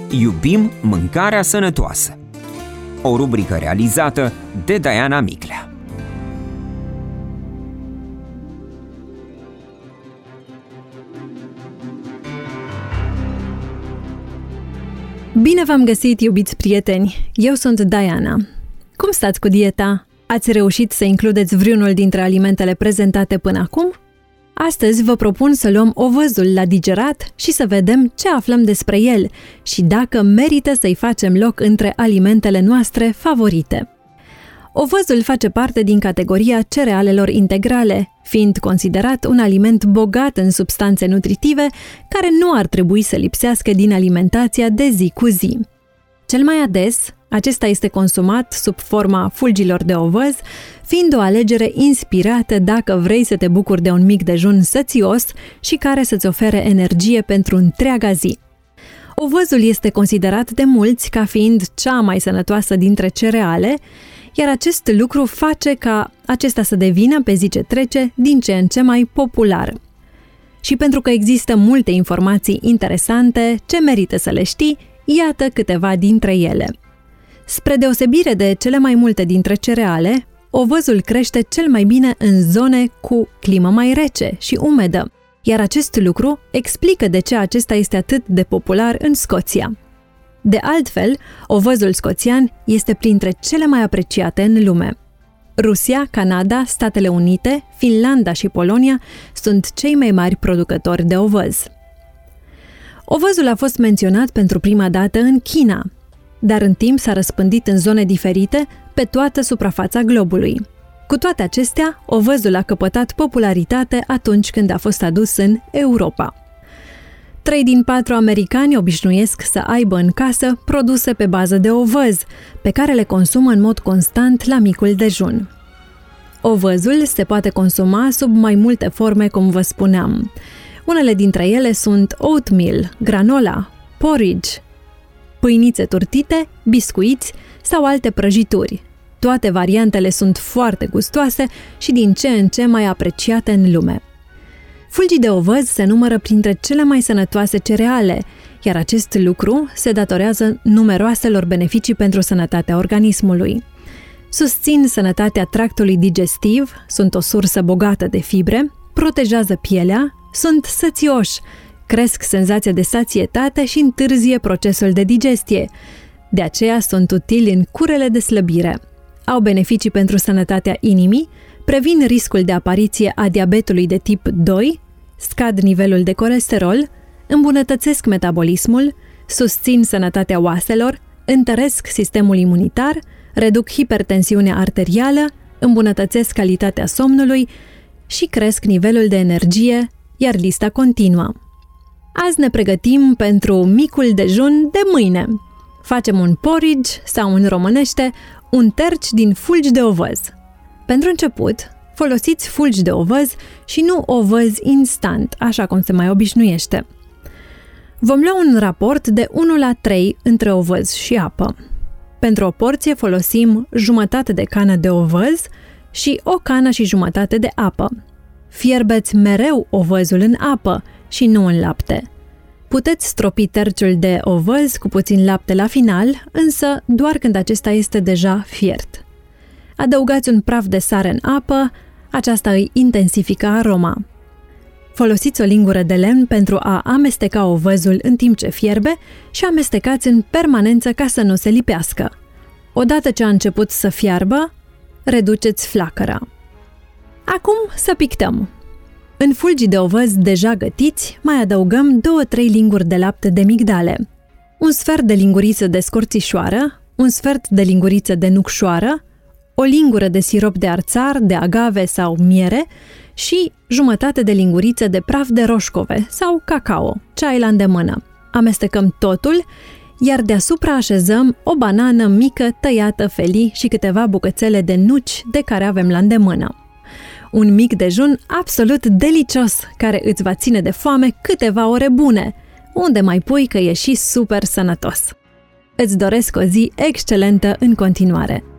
Iubim mâncarea sănătoasă. O rubrică realizată de Diana Miclea. Bine v-am găsit, iubiți prieteni! Eu sunt Diana. Cum stați cu dieta? Ați reușit să includeți vreunul dintre alimentele prezentate până acum? Astăzi vă propun să luăm ovăzul la digerat și să vedem ce aflăm despre el și dacă merită să-i facem loc între alimentele noastre favorite. Ovăzul face parte din categoria cerealelor integrale, fiind considerat un aliment bogat în substanțe nutritive care nu ar trebui să lipsească din alimentația de zi cu zi. Cel mai ades, acesta este consumat sub forma fulgilor de ovăz, fiind o alegere inspirată dacă vrei să te bucuri de un mic dejun sățios și care să-ți ofere energie pentru întreaga zi. Ovăzul este considerat de mulți ca fiind cea mai sănătoasă dintre cereale, iar acest lucru face ca acesta să devină, pe zi ce trece, din ce în ce mai popular. Și pentru că există multe informații interesante ce merită să le știi, iată câteva dintre ele. Spre deosebire de cele mai multe dintre cereale, ovăzul crește cel mai bine în zone cu climă mai rece și umedă, iar acest lucru explică de ce acesta este atât de popular în Scoția. De altfel, ovăzul scoțian este printre cele mai apreciate în lume. Rusia, Canada, Statele Unite, Finlanda și Polonia sunt cei mai mari producători de ovăz. Ovăzul a fost menționat pentru prima dată în China, dar în timp s-a răspândit în zone diferite pe toată suprafața globului. Cu toate acestea, ovăzul a căpătat popularitate atunci când a fost adus în Europa. 3 din 4 americani obișnuiesc să aibă în casă produse pe bază de ovăz, pe care le consumă în mod constant la micul dejun. Ovăzul se poate consuma sub mai multe forme, cum vă spuneam. Unele dintre ele sunt oatmeal, granola, porridge, pâinițe turtite, biscuiți sau alte prăjituri. Toate variantele sunt foarte gustoase și din ce în ce mai apreciate în lume. Fulgii de ovăz se numără printre cele mai sănătoase cereale, iar acest lucru se datorează numeroaselor beneficii pentru sănătatea organismului. Susțin sănătatea tractului digestiv, sunt o sursă bogată de fibre, protejează pielea, sunt sățioși, cresc senzația de sațietate și întârzie procesul de digestie. De aceea sunt utili în curele de slăbire. Au beneficii pentru sănătatea inimii, previn riscul de apariție a diabetului de tip 2, scad nivelul de colesterol, îmbunătățesc metabolismul, susțin sănătatea oaselor, întăresc sistemul imunitar, reduc hipertensiunea arterială, îmbunătățesc calitatea somnului și cresc nivelul de energie, iar lista continuă. Azi ne pregătim pentru micul dejun de mâine. Facem un porridge sau, în românește, un terci din fulgi de ovăz. Pentru început, folosiți fulgi de ovăz și nu ovăz instant, așa cum se mai obișnuiește. Vom lua un raport de 1:3 între ovăz și apă. Pentru o porție folosim jumătate de cană de ovăz și o cană și jumătate de apă. Fierbeți mereu ovăzul în apă și nu în lapte. Puteți stropi terciul de ovăz cu puțin lapte la final, însă doar când acesta este deja fiert. Adăugați un praf de sare în apă, aceasta îi intensifică aroma. Folosiți o lingură de lemn pentru a amesteca ovăzul în timp ce fierbe și amestecați în permanență ca să nu se lipească. Odată ce a început să fiarbă, reduceți flacăra. Acum să pictăm. În fulgii de ovăz deja gătiți, mai adăugăm 2-3 linguri de lapte de migdale, un sfert de linguriță de scorțișoară, un sfert de linguriță de nucșoară, o lingură de sirop de arțar, de agave sau miere și jumătate de linguriță de praf de roșcove sau cacao, ce ai la îndemână. Amestecăm totul, iar deasupra așezăm o banană mică tăiată felii și câteva bucățele de nuci de care avem la îndemână. Un mic dejun absolut delicios, care îți va ține de foame câteva ore bune, unde mai pui că e și super sănătos. Îți doresc o zi excelentă în continuare!